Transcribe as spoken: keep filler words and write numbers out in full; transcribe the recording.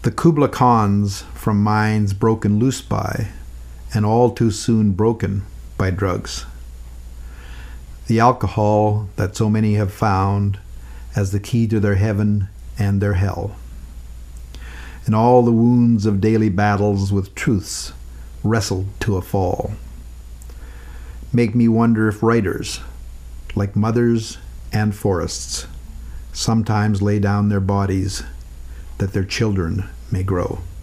The Kubla Khans from minds broken loose by, and all too soon broken by drugs. The alcohol that so many have found as the key to their heaven and their hell. And all the wounds of daily battles with truths wrestled to a fall. Make me wonder if writers, like mothers and forests, sometimes lay down their bodies that their children may grow.